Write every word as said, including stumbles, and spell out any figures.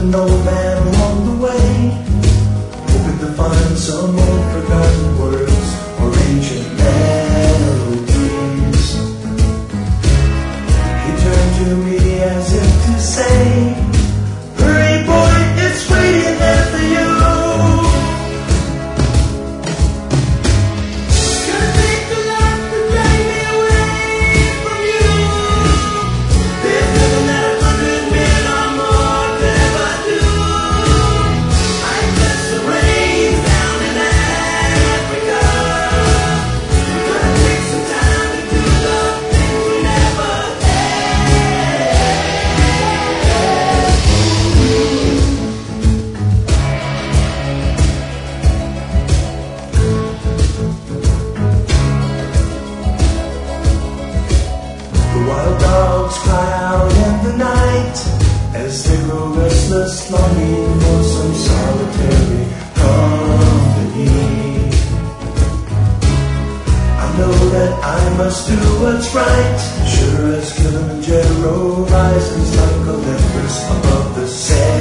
an old man along the way, hoping to find some old forgotten words or ancient melodies. He turned to me as if to say, "Hurry, boy, it's waiting there for you." Wild dogs cry out in the night as they grow restless, longing for some solitary company. I know that I must do what's right, sure as Kilimanjaro rises like Olympus above the sea.